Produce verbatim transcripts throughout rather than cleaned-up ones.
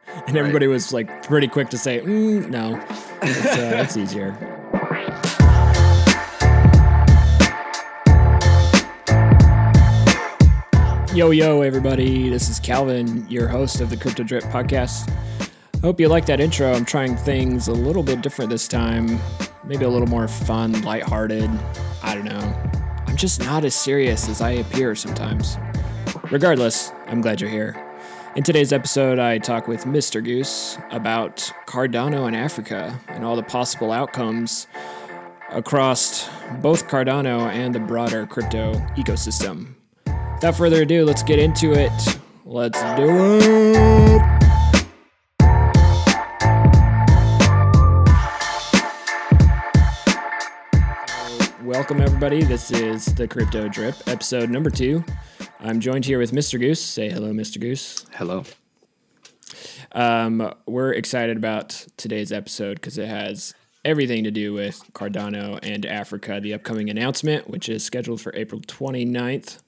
And everybody right. was like pretty quick to say, mm, no, it's, uh, it's easier. Yo, yo, everybody. This is Calvin, your host of the Crypto Drip podcast. Hope you like that intro. I'm trying things a little bit different this time. Maybe a little more fun, lighthearted. I don't know. I'm just not as serious as I appear sometimes. Regardless, I'm glad you're here. In today's episode, I talk with Mister Goose about Cardano and Africa and all the possible outcomes across both Cardano and the broader crypto ecosystem. Without further ado, let's get into it. Let's do it. Welcome, everybody. This is the Crypto Drip, episode number two. I'm joined here with Mister Goose. Say hello, Mister Goose. Hello. Um, we're excited about today's episode because it has everything to do with Cardano and Africa, the upcoming announcement, which is scheduled for April twenty-ninth.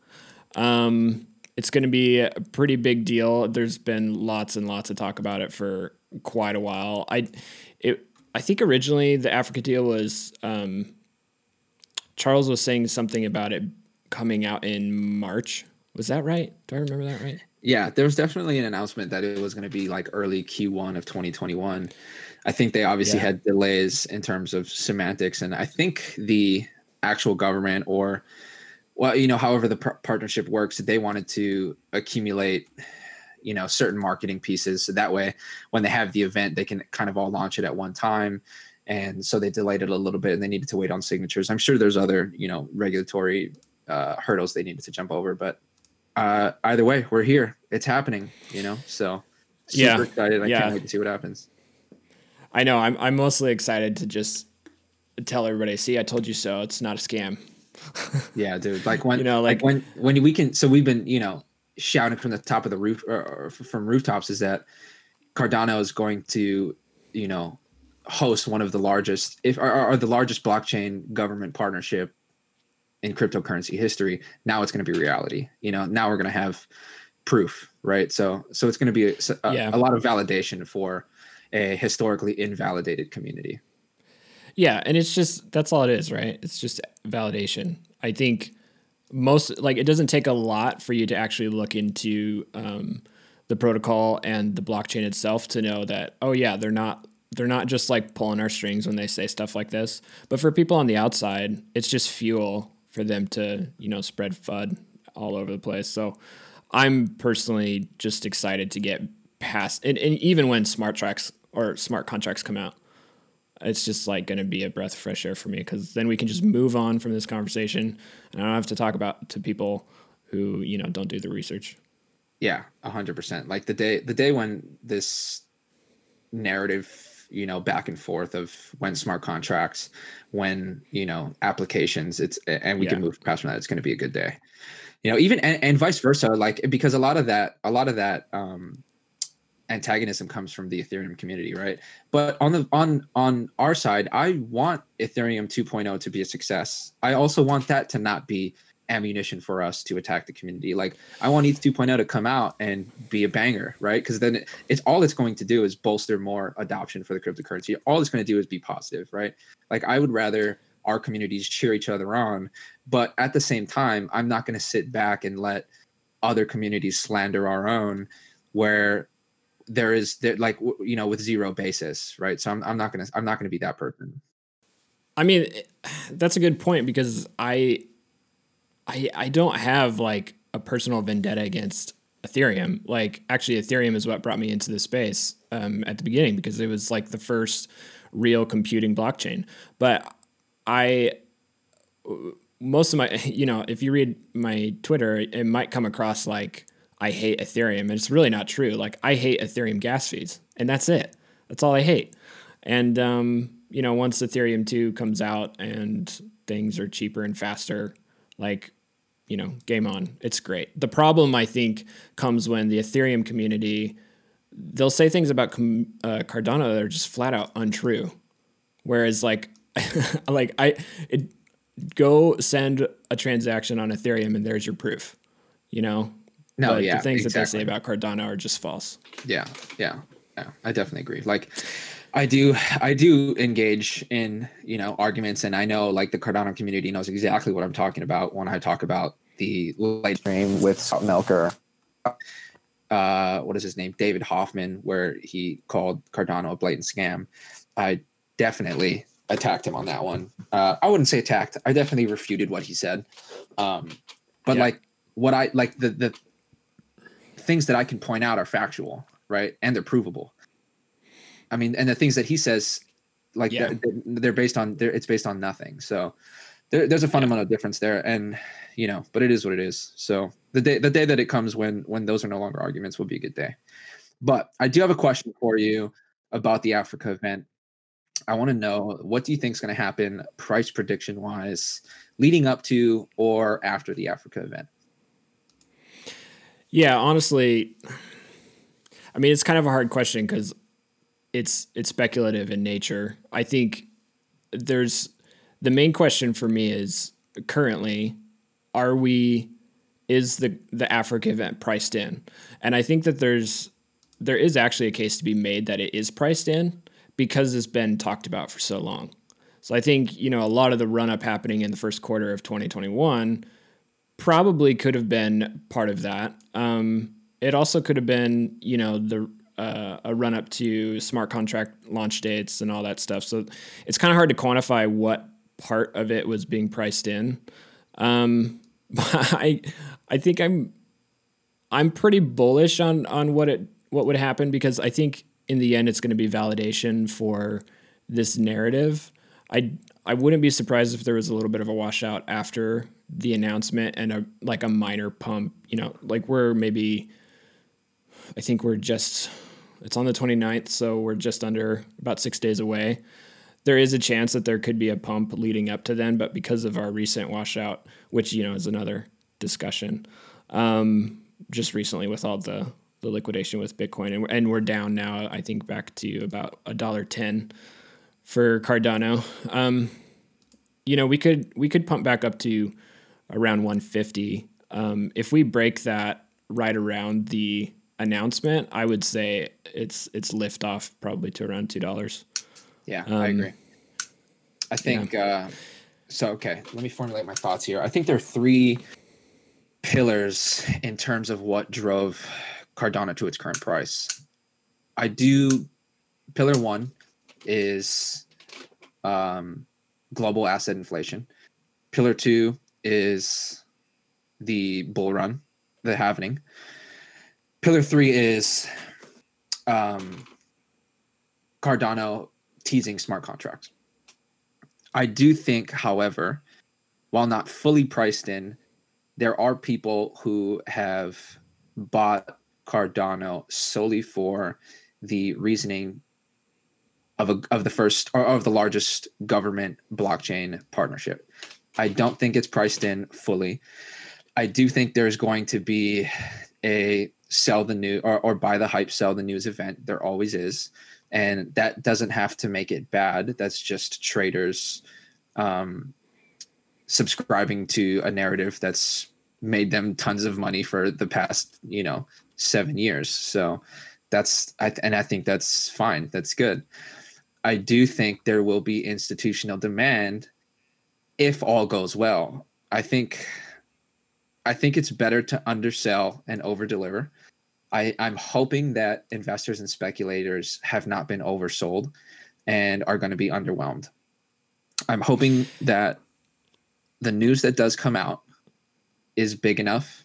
Um, it's going to be a pretty big deal. There's been lots and lots of talk about it for quite a while. I, it, I think originally the Africa deal was, um, Charles was saying something about it coming out in March. Was that right? Do I remember that right? Yeah, there was definitely an announcement that it was going to be like early Q one of twenty twenty-one. I think they obviously yeah. had delays in terms of semantics. And I think the actual government or Well, you know, however the par- partnership works, they wanted to accumulate, you know, certain marketing pieces. So that way, when they have the event, they can kind of all launch it at one time. And so they delayed it a little bit and they needed to wait on signatures. I'm sure there's other, you know, regulatory uh, hurdles they needed to jump over. But uh, either way, we're here. It's happening, you know, so super yeah. excited. I yeah. can't wait to see what happens. I know. I'm, I'm mostly excited to just tell everybody, see, I told you so. It's not a scam. Yeah, dude. Like when, you know, like, like when, when we can, so we've been, you know, shouting from the top of the roof or, or from rooftops is that Cardano is going to, you know, host one of the largest, if or, or the largest blockchain government partnership in cryptocurrency history. Now it's going to be reality. You know, now we're going to have proof, right? So, so it's going to be a, a, yeah. a lot of validation for a historically invalidated community. Yeah, and it's just, that's all it is, right? It's just validation. I think most, like, it doesn't take a lot for you to actually look into um, the protocol and the blockchain itself to know that, oh yeah, they're not, they're not just like pulling our strings when they say stuff like this. But for people on the outside, it's just fuel for them to, you know, spread F U D all over the place. So I'm personally just excited to get past, and, and even when smart tracks or smart contracts come out, it's just like going to be a breath of fresh air for me because then we can just move on from this conversation and I don't have to talk about to people who, you know, don't do the research. Yeah, a hundred percent. Like the day, the day when this narrative, you know, back and forth of when smart contracts, when, you know, applications, it's, and we yeah. can move past from that. It's going to be a good day, you know, even, and, and vice versa. Like, because a lot of that, a lot of that, um, antagonism comes from the Ethereum community, right? But on the on on our side, I want Ethereum two point oh to be a success. I also want that to not be ammunition for us to attack the community. Like I want E T H two point oh to come out and be a banger, right? Because then it, it's all it's going to do is bolster more adoption for the cryptocurrency. All it's going to do is be positive, right? Like I would rather our communities cheer each other on, but at the same time, I'm not going to sit back and let other communities slander our own, where there is there like, you know, with zero basis, right? So I'm, I'm not going to, I'm not going to be that person. I mean, that's a good point because I, I, I don't have like a personal vendetta against Ethereum. Like actually Ethereum is what brought me into the space um, at the beginning because it was like the first real computing blockchain. But I, most of my, you know, if you read my Twitter, it might come across like, I hate Ethereum. And it's really not true. Like I hate Ethereum gas fees and that's it. That's all I hate. And, um, you know, once Ethereum two comes out and things are cheaper and faster, like, you know, game on. It's great. The problem I think comes when the Ethereum community, they'll say things about com- uh, Cardano that are just flat out untrue. Whereas like, like I, it, go send a transaction on Ethereum and there's your proof, you know? No, but yeah, the things exactly. that they say about Cardano are just false. Yeah, yeah. Yeah, I definitely agree. Like, I do, I do engage in, you know, arguments, and I know like the Cardano community knows exactly what I'm talking about when I talk about the light stream with Scott Melker. Uh, what is his name? David Hoffman, where he called Cardano a blatant scam. I definitely attacked him on that one. Uh, I wouldn't say attacked. I definitely refuted what he said. Um, but Yeah. like what I like the the things that I can point out are factual, right? And they're provable. I mean, and the things that he says, like Yeah. they're, they're based on, they're, it's based on nothing. So there, there's a fundamental yeah. difference there, and you know, but it is what it is. So the day, the day that it comes when when those are no longer arguments will be a good day. But I do have a question for you about the Africa event. I want to know, what do you think is going to happen price prediction wise leading up to or after the Africa event? Yeah, honestly, I mean, it's kind of a hard question because it's it's speculative in nature. I think there's the main question for me is currently, are we is the the Africa event priced in? And I think that there's there is actually a case to be made that it is priced in because it's been talked about for so long. So I think, you know, a lot of the run up happening in the first quarter of twenty twenty-one probably could have been part of that. Um, it also could have been, you know, the uh, a run up to smart contract launch dates and all that stuff. So it's kind of hard to quantify what part of it was being priced in. Um, but I I think I'm I'm pretty bullish on on what it what would happen, because I think in the end it's going to be validation for this narrative. I I wouldn't be surprised if there was a little bit of a washout after the announcement and a like a minor pump, you know, like we're maybe I think we're just it's on the twenty-ninth, so we're just under about six days away. There is a chance that there could be a pump leading up to then, but because of our recent washout, which, you know, is another discussion, um, just recently with all the, the liquidation with Bitcoin, and, and we're down now, I think, back to about a dollar ten for Cardano. Um, you know, we could we could pump back up to around one fifty. Um, if we break that right around the announcement, I would say it's it's lift off probably to around two dollars. Yeah, um, I agree. I think, yeah. uh, so, okay, let me formulate my thoughts here. I think there are three pillars in terms of what drove Cardano to its current price. I do, pillar one is um, global asset inflation. Pillar two is the bull run, the halvening. Pillar three is um, Cardano teasing smart contracts. I do think, however, while not fully priced in, there are people who have bought Cardano solely for the reasoning of a, of the first or of the largest government blockchain partnership. I don't think it's priced in fully. I do think there's going to be a sell the news or, or buy the hype, sell the news event. There always is. And that doesn't have to make it bad. That's just traders um, subscribing to a narrative that's made them tons of money for the past, you know, seven years. So that's, I th- and I think that's fine. That's good. I do think there will be institutional demand if all goes well. I think, I think it's better to undersell and overdeliver. I, I'm hoping that investors and speculators have not been oversold and are going to be underwhelmed. I'm hoping that the news that does come out is big enough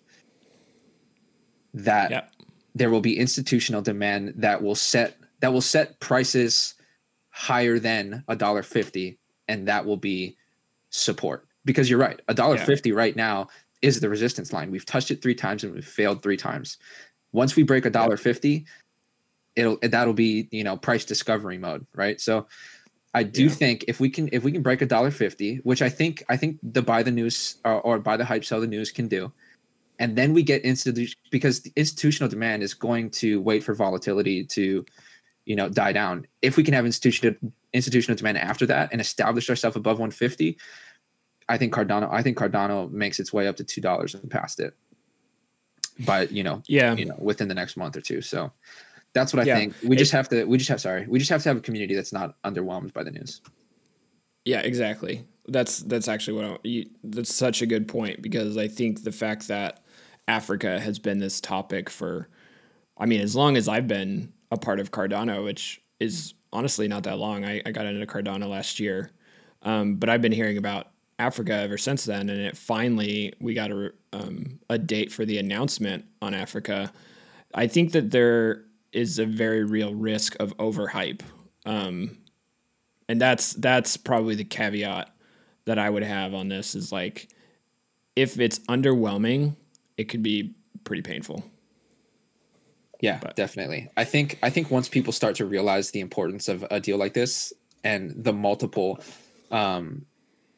that yep. there will be institutional demand that will set that will set prices higher than a dollar fifty, and that will be support. Because you're right, a dollar fifty right now is the resistance line. We've touched it three times and we've failed three times. Once we break a dollar fifty, it'll that'll be, you know, price discovery mode, right? So I do yeah. think if we can if we can break a dollar fifty, which I think I think the buy the news or, or buy the hype, sell the news can do, and then we get institution because the institutional demand is going to wait for volatility to, you know, die down. If we can have institutional institutional demand after that and establish ourselves above one fifty, I think Cardano I think Cardano makes its way up to two dollars and past it. But you know, yeah, you know, within the next month or two. So That's what I Yeah. think. We It, just have to. We just have. Sorry. We just have to have a community that's not underwhelmed by the news. yeah, exactly. That's that's actually what I, you, that's such a good point, because I think the fact that Africa has been this topic for, I mean, as long as I've been a part of Cardano, which is honestly not that long. I, I got into Cardano last year, um, but I've been hearing about Africa ever since then. And it finally, we got a, um, a date for the announcement on Africa. I think that there is a very real risk of overhype. Um, and that's that's probably the caveat that I would have on this, is like, if it's underwhelming, it could be pretty painful. Yeah, But definitely. I think I think once people start to realize the importance of a deal like this and the multiple um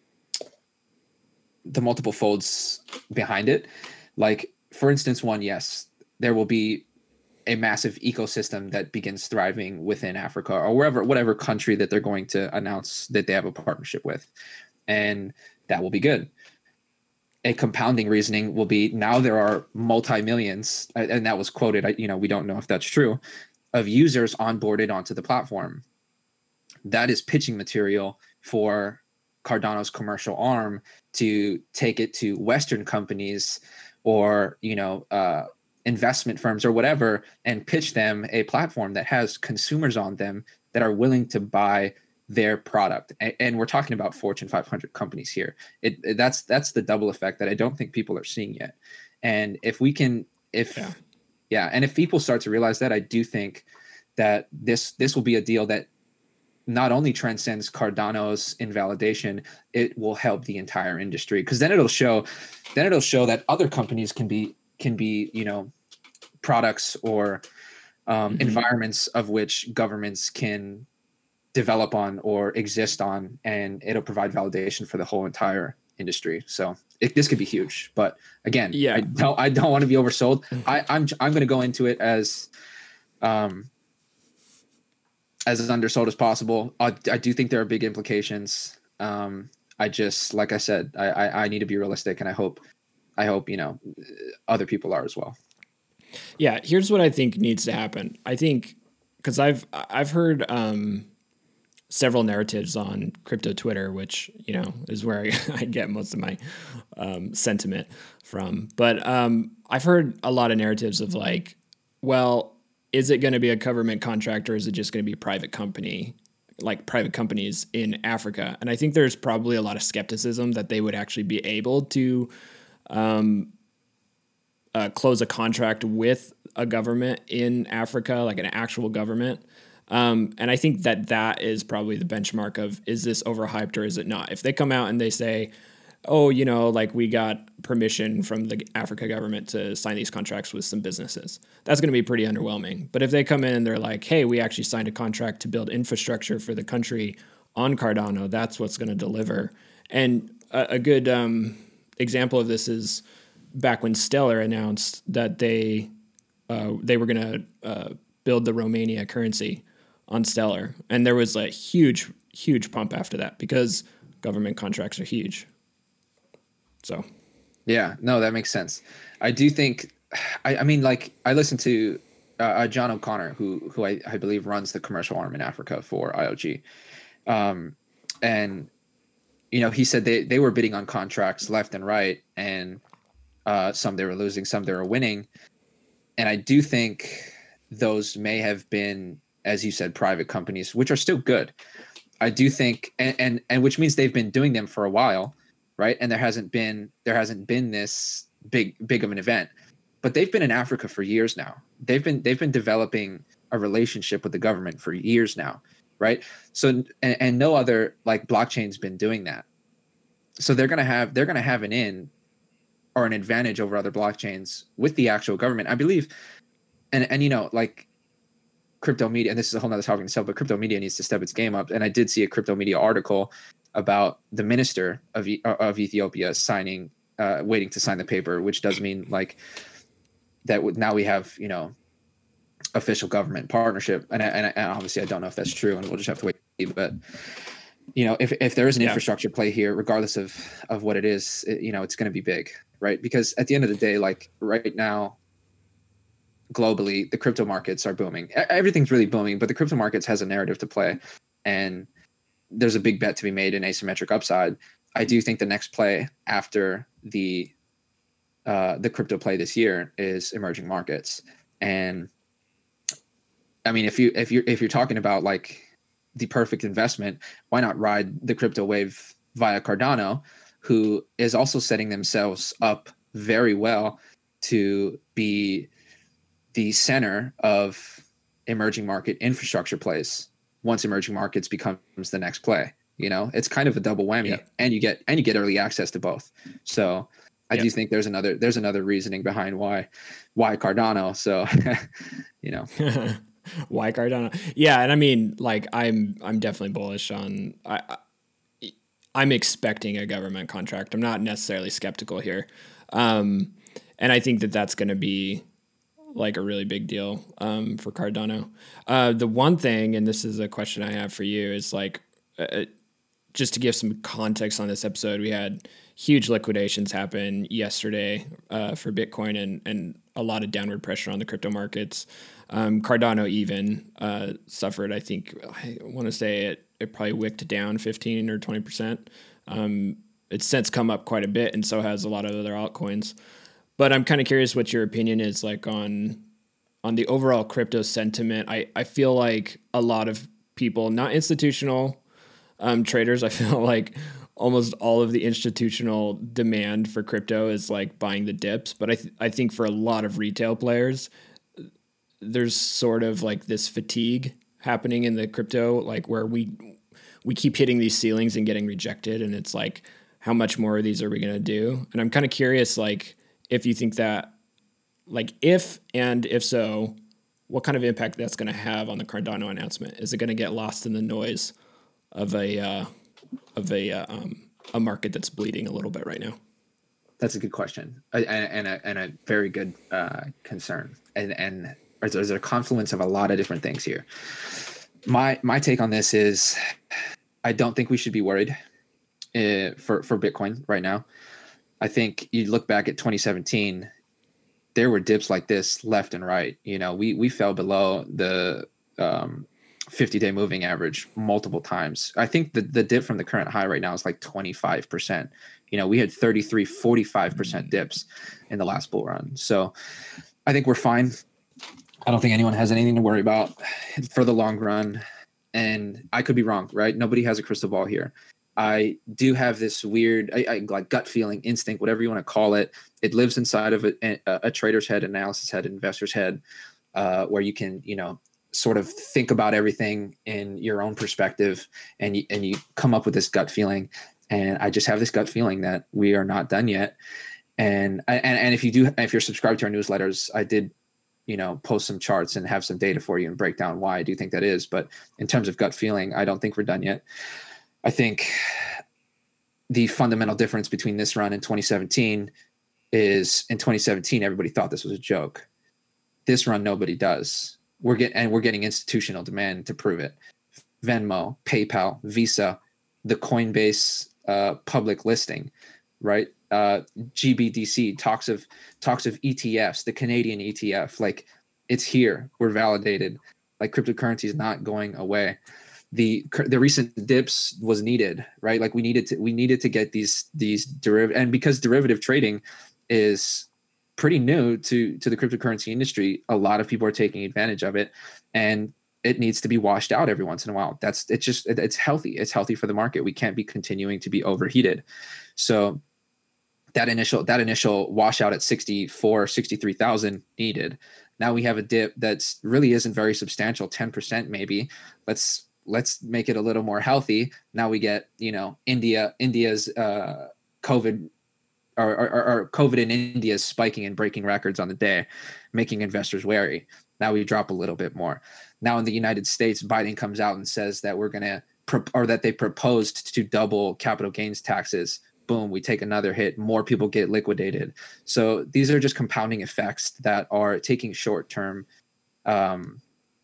the multiple folds behind it, like for instance, one, yes, there will be a massive ecosystem that begins thriving within Africa or wherever, whatever country that they're going to announce that they have a partnership with. And that will be good. A compounding reasoning will be, now there are multi-millions, and that was quoted, you know, we don't know if that's true, of users onboarded onto the platform. That is pitching material for Cardano's commercial arm to take it to Western companies or, you know, uh, investment firms or whatever, and pitch them a platform that has consumers on them that are willing to buy their product. And, and we're talking about Fortune five hundred companies here. It, it that's that's the double effect that I don't think people are seeing yet. And if we can, if yeah, yeah, and if people start to realize that, I do think that this this will be a deal that not only transcends Cardano's invalidation, it will help the entire industry, because then it'll show, then it'll show that other companies can be can be you know products or um, mm-hmm. environments of which governments can develop on or exist on, and it'll provide validation for the whole entire industry. So it, this could be huge. But again, Yeah. I don't I don't want to be oversold. I, I'm I'm going to go into it as um, as undersold as possible. I, I do think there are big implications. Um, I just, like I said, I, I I need to be realistic, and I hope I hope you know other people are as well. Yeah, here's what I think needs to happen. I think, because I've I've heard um, several narratives on crypto Twitter, which, you know, is where I, I get most of my um, sentiment from. But um, I've heard a lot of narratives of like, well, is it going to be a government contract, or is it just going to be a private company, like private companies in Africa? And I think there's probably a lot of skepticism that they would actually be able to um, uh, close a contract with a government in Africa, like an actual government. Um, and I think that that is probably the benchmark of, is this overhyped or is it not? If they come out and they say, oh, you know, like we got permission from the Africa government to sign these contracts with some businesses, that's going to be pretty underwhelming. But if they come in and they're like, hey, we actually signed a contract to build infrastructure for the country on Cardano, that's what's going to deliver. And a, a good um, example of this is back when Stellar announced that they uh, they were going to uh, build the Romania currency on Stellar. And there was a huge, huge pump after that, because government contracts are huge. So, yeah, no, that makes sense. I do think, I, I mean, like I listened to uh, uh, John O'Connor, who who I, I believe runs the commercial arm in Africa for I O G, um, and you know he said they they were bidding on contracts left and right, and uh, some they were losing, some they were winning, and I do think those may have been, as you said, private companies, which are still good. I do think, and, and and which means they've been doing them for a while, right? And there hasn't been there hasn't been this big big of an event, but they've been in Africa for years now. They've been they've been developing a relationship with the government for years now, right? So and, and no other like blockchain's been doing that. So they're gonna have they're gonna have an in or an advantage over other blockchains with the actual government, I believe. And and you know like. Crypto media, and this is a whole nother topic in itself, but crypto media needs to step its game up. And I did see a crypto media article about the minister of of Ethiopia signing, uh, waiting to sign the paper, which does mean like that. Now we have you know official government partnership, and and, and obviously I don't know if that's true, and we'll just have to wait. But you know, if if there is an yeah. infrastructure play here, regardless of of what it is, it, you know, it's going to be big, right? Because at the end of the day, like right now. globally, the crypto markets are booming. Everything's really booming, but the crypto markets has a narrative to play, and there's a big bet to be made in asymmetric upside. I do think the next play after the uh, the crypto play this year is emerging markets. And I mean, if you if you if you're talking about like the perfect investment, why not ride the crypto wave via Cardano, who is also setting themselves up very well to be the center of emerging market infrastructure plays once emerging markets becomes the next play. You know, it's kind of a double whammy, Yep. and you get and you get early access to both. So I Yep. do think there's another there's another reasoning behind why why Cardano. So you know. Why Cardano? Yeah, and I mean, like, I'm I'm definitely bullish on. I, I I'm expecting a government contract. I'm not necessarily skeptical here, um, and I think that that's going to be like a really big deal um, for Cardano. Uh, the one thing, and this is a question I have for you, is like, uh, just to give some context on this episode, we had huge liquidations happen yesterday uh, for Bitcoin and and a lot of downward pressure on the crypto markets. Um, Cardano even uh, suffered. I think I want to say it it probably wicked down fifteen or twenty percent. Um, it's since come up quite a bit, and so has a lot of other altcoins. But I'm kind of curious what your opinion is like on on the overall crypto sentiment. I, I feel like a lot of people, not institutional um, traders, I feel like almost all of the institutional demand for crypto is like buying the dips. But I th- I think for a lot of retail players, there's sort of like this fatigue happening in the crypto, like where we we keep hitting these ceilings and getting rejected, and it's like, how much more of these are we going to do? And I'm kind of curious, like, if you think that, like, if and if so, what kind of impact that's going to have on the Cardano announcement? Is it going to get lost in the noise of a uh, of a uh, um, a market that's bleeding a little bit right now? That's a good question, and, and a and a very good uh, concern, and and there's a confluence of a lot of different things here. My my take on this is, I don't think we should be worried uh, for for Bitcoin right now. I think you look back at twenty seventeen, there were dips like this left and right. You know, we we fell below the um, fifty-day moving average multiple times. I think the, the dip from the current high right now is like twenty-five percent. You know, we had thirty-three, forty-five percent dips in the last bull run. So I think we're fine. I don't think anyone has anything to worry about for the long run. And I could be wrong, right? Nobody has a crystal ball here. I do have this weird, I, I, like gut feeling, instinct, whatever you want to call it. It lives inside of a, a, a trader's head, analysis head, investor's head, uh, where you can, you know, sort of think about everything in your own perspective, and you, and you come up with this gut feeling. And I just have this gut feeling that we are not done yet. And and and if you do, if you're subscribed to our newsletters, I did, you know, post some charts and have some data for you and break down why I do think that is. But in terms of gut feeling, I don't think we're done yet. I think the fundamental difference between this run and twenty seventeen is, in twenty seventeen, everybody thought this was a joke. This run, nobody does. We're getting, and we're getting institutional demand to prove it. Venmo, PayPal, Visa, the Coinbase uh, public listing, right? Uh, G B D C talks of talks of E T Fs, the Canadian E T F, like, it's here. We're validated. Like, cryptocurrency is not going away. The the recent dips was needed, right? Like, we needed to we needed to get these these derivative, and because derivative trading is pretty new to to the cryptocurrency industry, a lot of people are taking advantage of it, and it needs to be washed out every once in a while. That's it's just it's healthy. It's healthy for the market. We can't be continuing to be overheated. So that initial that initial washout at sixty-four, sixty-three thousand needed. Now we have a dip that's really isn't very substantial, ten percent maybe. Let's let's make it a little more healthy. Now we get, you know, India, India's uh, COVID or, or, or COVID in India is spiking and breaking records on the day, making investors wary. Now we drop a little bit more. Now in the United States, Biden comes out and says that we're going to, or that they proposed to double capital gains taxes. Boom, we take another hit. More people get liquidated. So these are just compounding effects that are taking short-term, um,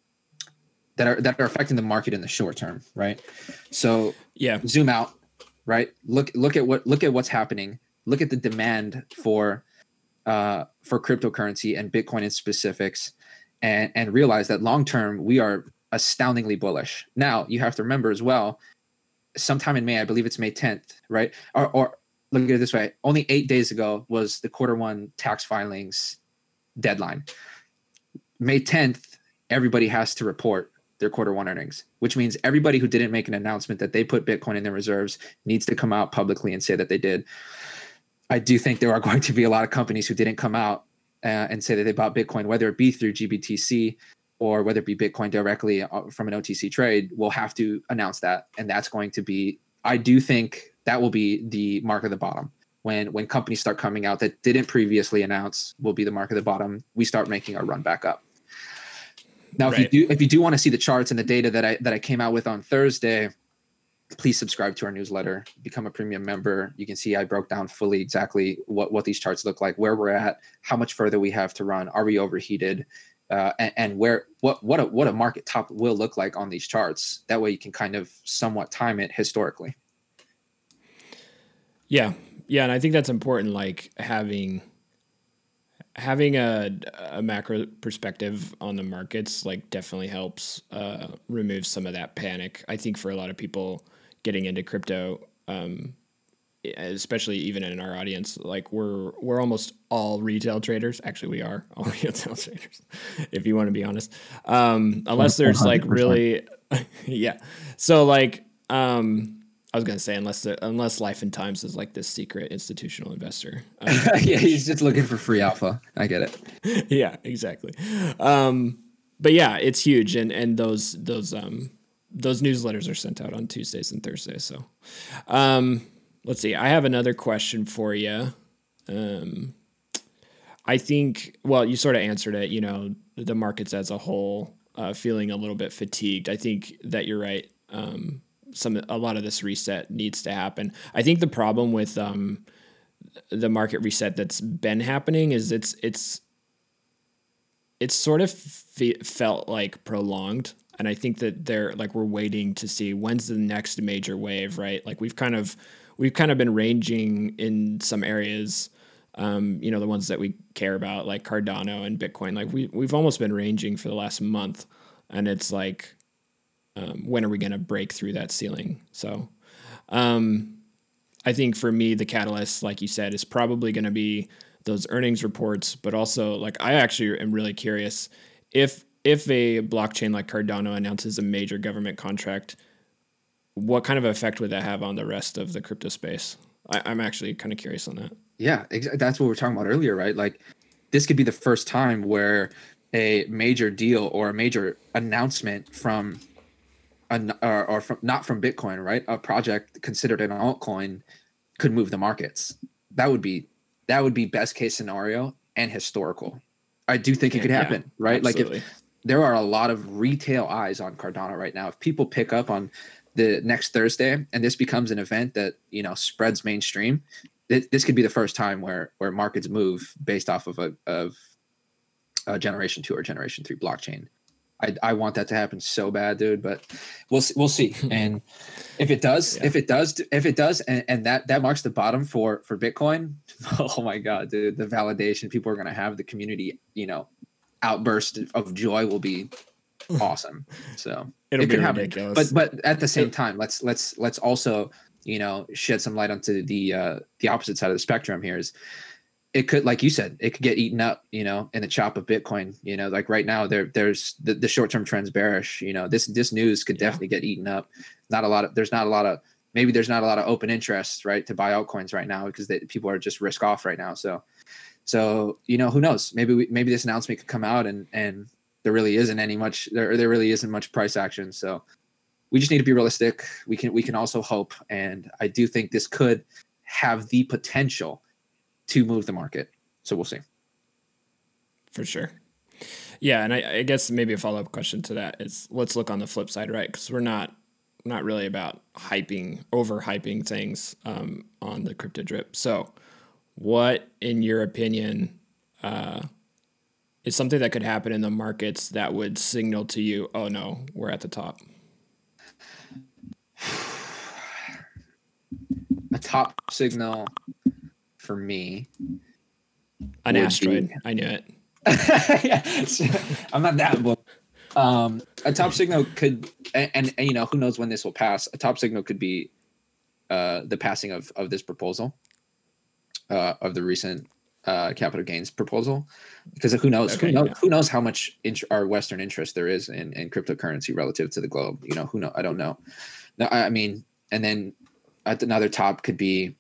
that are that are affecting the market in the short term, right? So Yeah, zoom out, right? Look look at what look at what's happening. Look at the demand for uh, for cryptocurrency and Bitcoin in specifics, and and realize that long term we are astoundingly bullish. Now you have to remember as well, sometime in May, I believe it's May tenth, right? Or, or look at it this way: only eight days ago was the quarter one tax filings deadline. May tenth, everybody has to report their quarter one earnings, which means everybody who didn't make an announcement that they put Bitcoin in their reserves needs to come out publicly and say that they did. I do think there are going to be a lot of companies who didn't come out uh, and say that they bought Bitcoin, whether it be through G B T C or whether it be Bitcoin directly from an O T C trade. Will have to announce that. And that's going to be, I do think that will be the mark of the bottom. When when companies start coming out that didn't previously announce, will be the mark of the bottom. We start making our run back up. Now, right. if you do if you do want to see the charts and the data that I that I came out with on Thursday, please subscribe to our newsletter, become a premium member. You can see I broke down fully exactly what, what these charts look like, where we're at, how much further we have to run, are we overheated, uh, and, and where what what a what a market top will look like on these charts. That way you can kind of somewhat time it historically. Yeah. Yeah. And I think that's important, like having having a, a macro perspective on the markets, like definitely helps uh, remove some of that panic. I think for a lot of people getting into crypto, um, especially even in our audience, like we're we're almost all retail traders. Actually, we are all retail traders, if you want to be honest. Um, unless there's like really, yeah. So like, um, I was gonna say unless the, unless Life and Times is like this secret institutional investor. Um, yeah, he's just looking for free alpha. I get it. Yeah, exactly. Um, but yeah, it's huge, and and those those um those newsletters are sent out on Tuesdays and Thursdays. So, um, let's see. I have another question for you. Um, I think well, you sort of answered it. You know, the markets as a whole uh, feeling a little bit fatigued. I think that you're right. Um, some a lot of this reset needs to happen. I think the problem with um, the market reset that's been happening is it's it's it's sort of fe- felt like prolonged, and I think that they're like we're waiting to see when's the next major wave, right? Like we've kind of we've kind of been ranging in some areas, um, you know, the ones that we care about, like Cardano and Bitcoin. Like we we've almost been ranging for the last month, and it's like. Um, when are we going to break through that ceiling? So um, I think for me, the catalyst, like you said, is probably going to be those earnings reports, but also like I actually am really curious if if a blockchain like Cardano announces a major government contract, what kind of effect would that have on the rest of the crypto space? I, I'm actually kind of curious on that. Yeah, ex- that's what we were talking about earlier, right? Like this could be the first time where a major deal or a major announcement from or, or from not from Bitcoin, right? A project considered an altcoin could move the markets. That would be that would be best case scenario and historical. I do think it could happen, yeah, right? Absolutely. Like if there are a lot of retail eyes on Cardano right now. If people pick up on the next Thursday and this becomes an event that, you know, spreads mainstream, th- this could be the first time where where markets move based off of a of a generation two or generation three blockchain. I, I want that to happen so bad, dude, but we'll we'll see. And if it does, yeah. if it does, if it does, and, and that that marks the bottom for for Bitcoin. Oh my God, dude, the validation people are gonna have, the community, you know, outburst of joy will be awesome. So It'll it be could happen. ridiculous. But but at the same time, let's let's let's also, you know, shed some light onto the uh, the opposite side of the spectrum here. Is it could, like you said, it could get eaten up, you know, in the chop of Bitcoin. You know, like right now, there there's the, the short term trends bearish. You know, this this news could yeah. definitely get eaten up. Not a lot of there's not a lot of maybe there's not a lot of open interest, right, to buy altcoins right now because they, people are just risk off right now. So, so you know, who knows? Maybe we, maybe this announcement could come out and and there really isn't any much there there really isn't much price action. So we just need to be realistic. We can we can also hope, and I do think this could have the potential to move the market. So we'll see. For sure. Yeah. And I, I guess maybe a follow-up question to that is let's look on the flip side, right? Because we're not not really about hyping, over-hyping things um, on the crypto drip. So what, in your opinion, uh, is something that could happen in the markets that would signal to you, oh no, we're at the top? A top signal for me An asteroid. Be, I knew it. Yeah, I'm not that bold. Um, a top signal could, and, and, and you know, who knows when this will pass. A top signal could be uh, the passing of of this proposal, uh, of the recent uh, capital gains proposal, because who knows? Okay, who knows? Yeah. Who knows how much int- our Western interest there is in, in cryptocurrency relative to the globe? You know, who know? I don't know. No, I mean, and then at another top could be,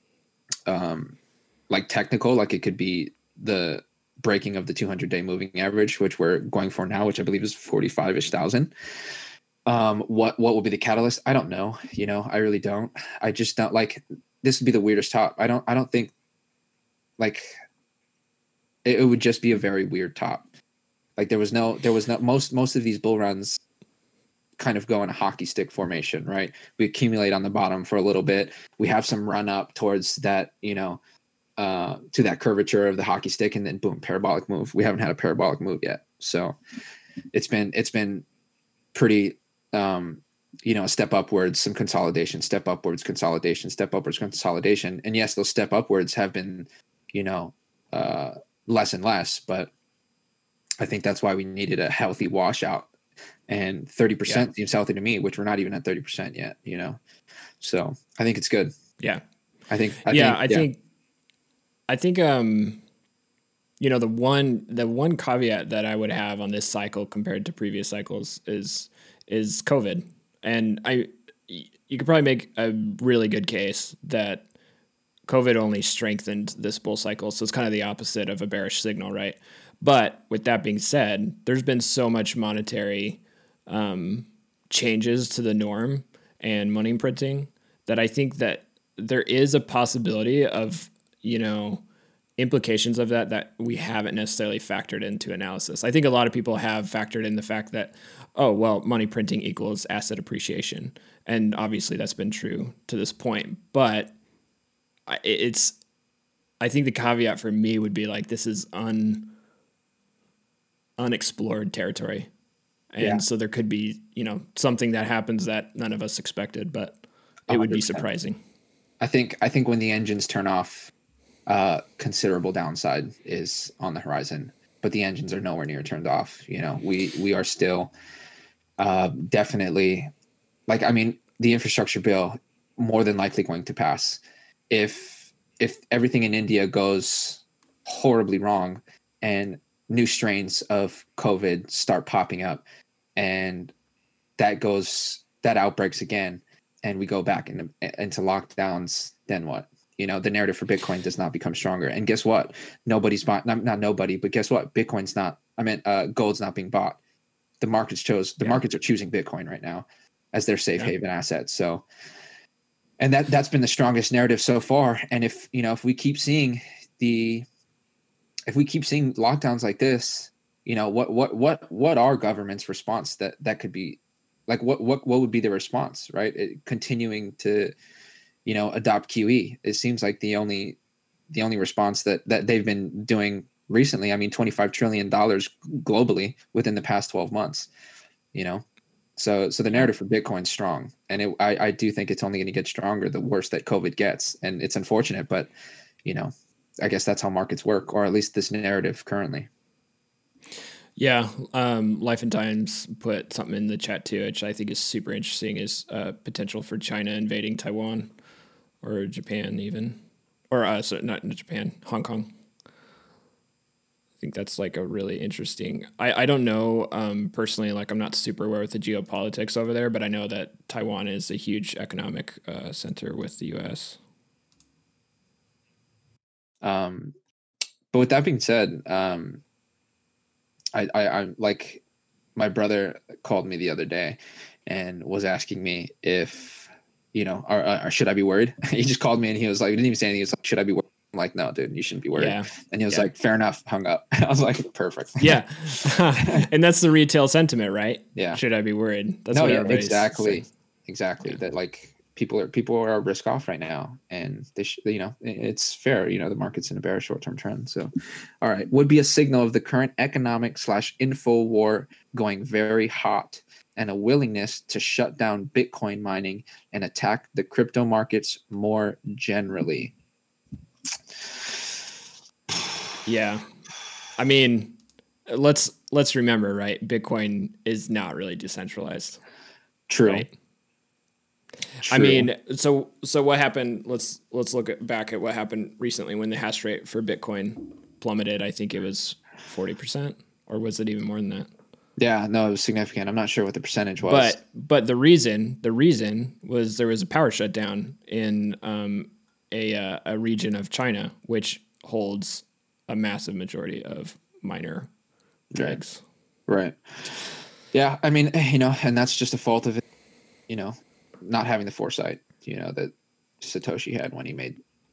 um, like technical, like it could be the breaking of the two hundred day moving average, which we're going for now, which I believe is forty-five ish thousand. Um, what, what will be the catalyst? I don't know. You know, I really don't. I just don't like, this would be the weirdest top. I don't, I don't think like it, it would just be a very weird top. Like there was no, there was no, most, most of these bull runs kind of go in a hockey stick formation, right? We accumulate on the bottom for a little bit. We have some run up towards that, you know, Uh, to that curvature of the hockey stick, and then boom, parabolic move. We haven't had a parabolic move yet, so it's been it's been pretty, um, you know, a step upwards, some consolidation, step upwards, consolidation, step upwards, consolidation, and yes, those step upwards have been, you know, uh, less and less, but I think that's why we needed a healthy washout, and thirty percent yeah. seems healthy to me, which we're not even at thirty percent yet, you know, so I think it's good. Yeah, I think. I yeah, think, I yeah. think. I think, um, you know, the one the one caveat that I would have on this cycle compared to previous cycles is is COVID, and I you could probably make a really good case that COVID only strengthened this bull cycle, so it's kind of the opposite of a bearish signal, right? But with that being said, there's been so much monetary um, changes to the norm and money printing that I think that there is a possibility of, you know, implications of that that we haven't necessarily factored into analysis. I think a lot of people have factored in the fact that, oh, well, money printing equals asset appreciation. And obviously that's been true to this point. But it's, I think the caveat for me would be like, this is un, unexplored territory. And yeah. so there could be, you know, something that happens that none of us expected, but it would be surprising. I think, I think when the engines turn off, uh, considerable downside is on the horizon, but the engines are nowhere near turned off. You know, we, we are still, uh, definitely like, I mean, the infrastructure bill more than likely going to pass. If, if everything in India goes horribly wrong and new strains of COVID start popping up and that goes, that outbreaks again, and we go back into, into lockdowns, then what? You know, the narrative for Bitcoin does not become stronger. And guess what? Nobody's bought, not, not nobody, but guess what? Bitcoin's not, I mean, uh, gold's not being bought. The markets chose, the yeah. markets are choosing Bitcoin right now as their safe yeah. haven asset. So, and that, that's been the strongest narrative so far. And if, you know, if we keep seeing the, if we keep seeing lockdowns like this, you know, what, what, what, what are government's response that, that could be like, what, what, what would be the response, right? It, continuing to, you know, adopt Q E. It seems like the only, the only response that, that they've been doing recently. I mean, twenty-five trillion dollars globally within the past twelve months, you know? So, so the narrative for Bitcoin's strong, and it, I, I do think it's only going to get stronger the worse that COVID gets. And it's unfortunate, but you know, I guess that's how markets work, or at least this narrative currently. Yeah. Um, Life and Times put something in the chat too, which I think is super interesting, is uh, potential for China invading Taiwan or Japan even, or uh, so not Japan, Hong Kong. I think that's like a really interesting, I, I don't know um, personally, like I'm not super aware with the geopolitics over there, but I know that Taiwan is a huge economic uh, center with the U S. Um, but with that being said, um, I, I, I'm like, my brother called me the other day and was asking me if, you know, or, or should I be worried? He just called me and he was like, he didn't even say anything. He was like, should I be worried? I'm like, no, dude, you shouldn't be worried. Yeah. And he was yeah. like, fair enough, hung up. I was like, perfect. Yeah. And that's the retail sentiment, right? Yeah. Should I be worried? That's no, what yeah, everybody's exactly. saying. Exactly. Yeah. That like people are, people are risk off right now, and they sh- you know, it's fair. You know, the market's in a bearish short-term trend. So, all right. Would be a signal of the current economic slash info war going very hot, and a willingness to shut down Bitcoin mining and attack the crypto markets more generally. Yeah. I mean, let's let's remember, right? Bitcoin is not really decentralized. True. Right? True. I mean, so so what happened? Let's let's look at, back at what happened recently when the hash rate for Bitcoin plummeted. I think it was forty percent, or was it even more than that? Yeah, no, it was significant. I'm not sure what the percentage was. But but the reason the reason was there was a power shutdown in um, a uh, a region of China, which holds a massive majority of miner rigs. Right. right. Yeah, I mean, you know, and that's just a fault of it, you know, not having the foresight, you know, that Satoshi had when he made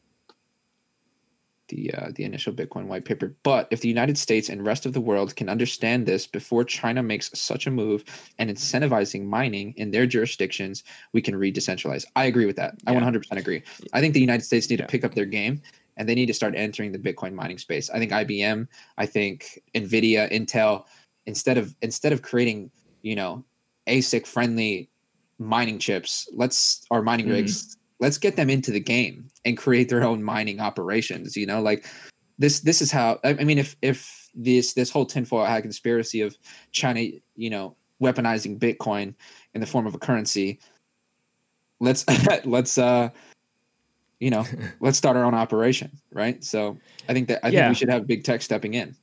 the uh, the initial Bitcoin white paper. But if the United States and rest of the world can understand this before China makes such a move and incentivizing mining in their jurisdictions, we can re-decentralize. I agree with that. I yeah. one hundred percent agree. I think the United States need yeah. to pick up their game, and they need to start entering the Bitcoin mining space. I think I B M, I think NVIDIA, Intel, instead of instead of creating, you know, A S I C friendly mining chips, let's or mining mm-hmm. rigs, let's get them into the game and create their own mining operations. You know, like this, this is how, I mean, if, if this, this whole tinfoil hat conspiracy of China, you know, weaponizing Bitcoin in the form of a currency, let's, let's, uh, you know, let's start our own operation. Right. So I think that, I yeah. think we should have big tech stepping in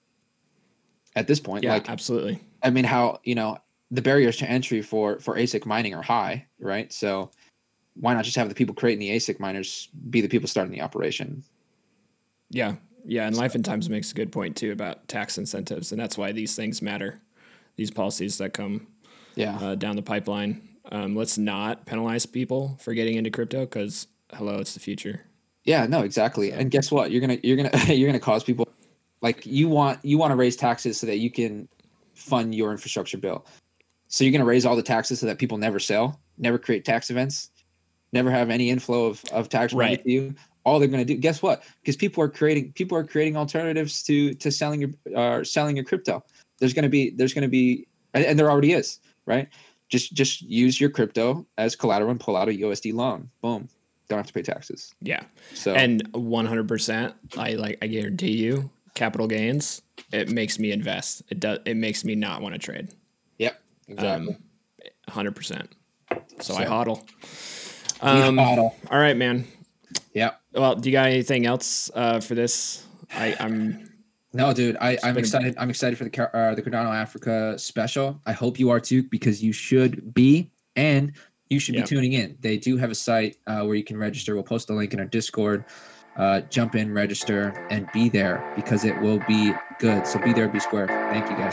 at this point. Yeah, like, absolutely. I mean, how, you know, the barriers to entry for, for A S I C mining are high, right? So why not just have the people creating the A S I C miners be the people starting the operation? Yeah. Yeah. And Life and Times makes a good point too about tax incentives. And that's why these things matter. These policies that come yeah. uh, down the pipeline. Um, let's not penalize people for getting into crypto because hello, it's the future. Yeah, no, exactly. So. And guess what? You're going to, you're going to, you're going to cause people like you want, you want to raise taxes so that you can fund your infrastructure bill. So you're going to raise all the taxes so that people never sell, never create tax events, never have any inflow of, of tax money right. to you. All they're going to do, guess what? Because people are creating people are creating alternatives to to selling your uh, selling your crypto. There's going to be there's going to be and, and there already is, right? Just just use your crypto as collateral and pull out a U S D loan. Boom, don't have to pay taxes. Yeah. So and one hundred percent, I like I guarantee you, capital gains. It makes me invest. It does. It makes me not want to trade. Yep. Exactly. Um, one hundred percent. So, so I hodl. Um, hodl. All right, man. Yeah. Well, do you got anything else uh, for this? I, I'm. No, dude. I, I'm excited. A... I'm excited for the uh, the Cardano Africa special. I hope you are too, because you should be, and you should yep. be tuning in. They do have a site uh, where you can register. We'll post a link in our Discord. Uh, jump in, register, and be there because it will be good. So be there, be square. Thank you, guys.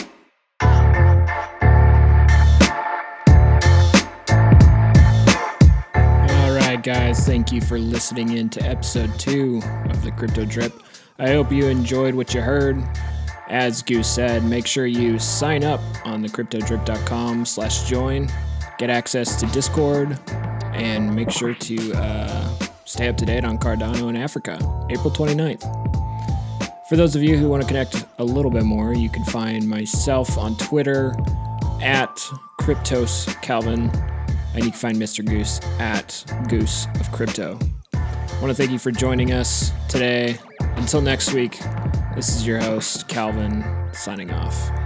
Guys, thank you for listening in to episode two of the Crypto Drip. I hope you enjoyed what you heard. As Goose said, make sure you sign up on the crypto drip dot com slash join, get access to Discord, and make sure to uh, stay up to date on Cardano in Africa, April twenty-ninth. For those of you who want to connect a little bit more, you can find myself on Twitter at Cryptos Calvin. And you can find Mister Goose at Goose of Crypto. I want to thank you for joining us today. Until next week, this is your host, Calvin, signing off.